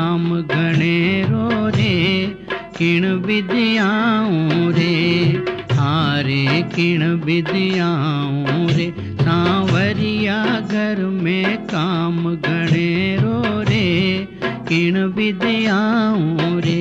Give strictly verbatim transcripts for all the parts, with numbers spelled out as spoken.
काम घणेरो रे किण विद्याऊं रे हारे किण विद्याऊं रे सांवरिया घर में काम घणेरो रे किण विद्याऊं रे।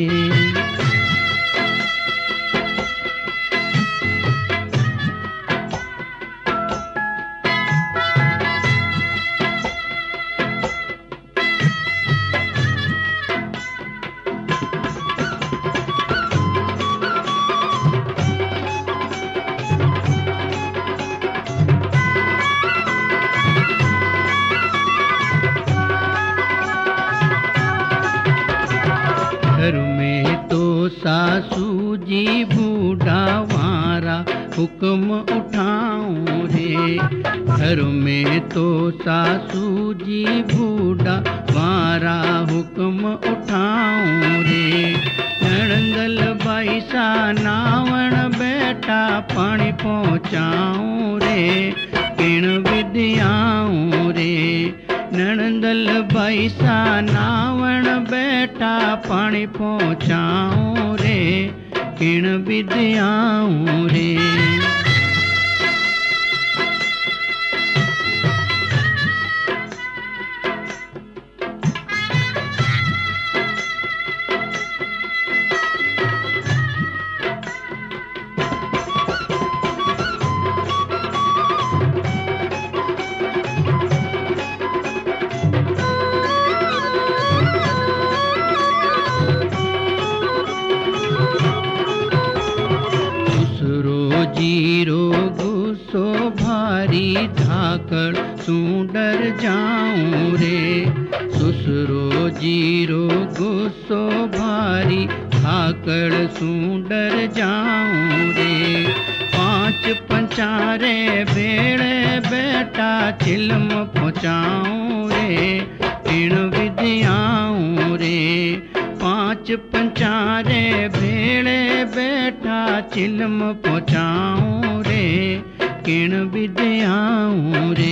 घर में तो सासू जी बूढ़ा वारा हुक्म उठाऊं रे घर में तो सासू जी बूढ़ा वारा हुक्म उठाऊं रे नणंदल बाई सा नावण बेटा पानी पहुँचाऊं रे किण विद्याऊं रे नणंदल बाई सा नावण बेटा पानी पहुँचाऊं रे किण विद्याऊं रे। जीरो गुस्सो भारी धाकड़ सुंडर जाऊं रे ससुरो जीरो गुस्सो भारी धाकड़ सुंडर जाऊं रे पांच पंचारे बेड़े बेटा चिलम पहुँचाऊं रे किण विद्याऊं रे पांच पंचारे भेड़े बेटा चिलम पहुँचाऊं रे किण विद्याऊं रे।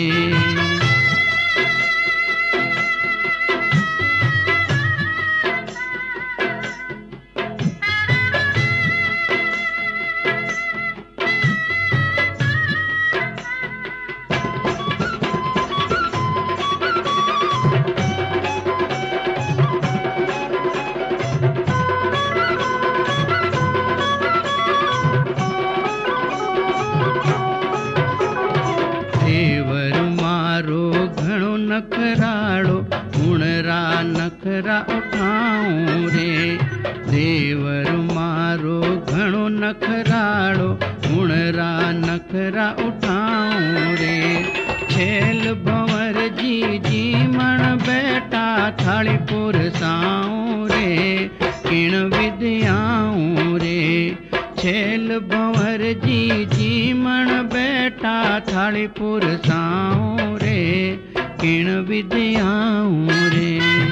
नखराड़ो हुणरा नखरा उठाऊं रे देवर मारो घणो नखराड़ो हुणरा नखरा उठाऊं रे छेल भंवर जी जी मण बेटा थाली पुरसाऊं रे किण विद्याऊं रे छेल भंवर जी जी मण बेटा थाली पुरसाऊं रे किण विद्याऊं रे।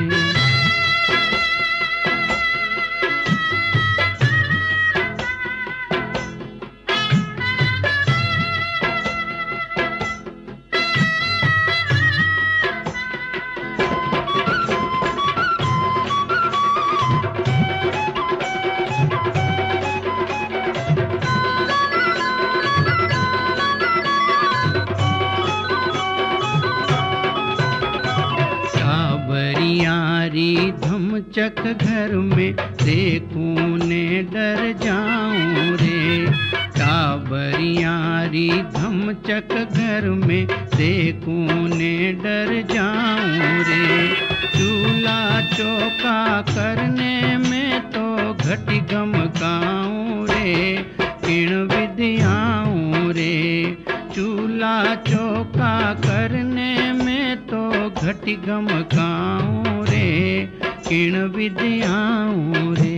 यारी धमचक घर में देखूं ने डर जाऊं रे टाबरियारी धमचक घर में देखूं ने डर जाऊं रे चूल्हा चौका करने में तो घटी गमकाऊं रे किण विद्याऊं रे चूल्हा चौका करने में तो घटी गमकाऊं रे किण विद्याऊं रे।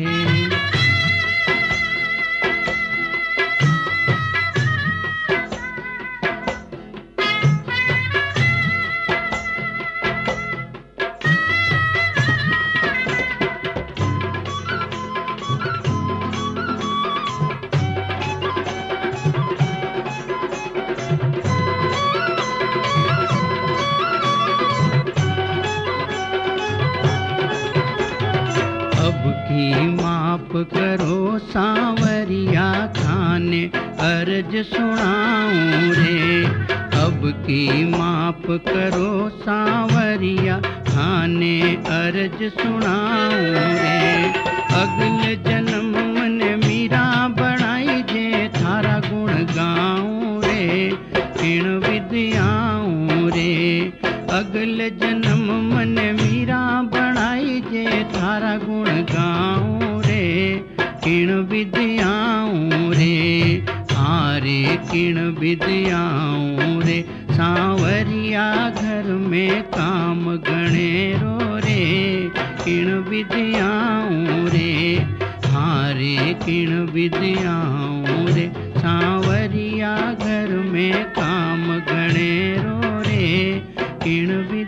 की माप करो सांवरिया थाने अर्ज सुनाऊं रे। अब की माप करो सांवरिया थाने अर्ज सुनाऊं रे। अगले जन्म मन मीरा बनाई जे थारा गुण गाऊं रे। किण विद्याऊं रे। अगले जन्म मन मीरा बनाई जे थारा गुण गाऊं रे। किण विद्याऊं रे। हारे किण विद्याऊं रे। सांवरिया घर में काम गणेरो रे। किण विद्याऊं रे। हारे किण विद्याऊं रे। सांवरिया घर में काम गणेरो रे। किण विद्याऊं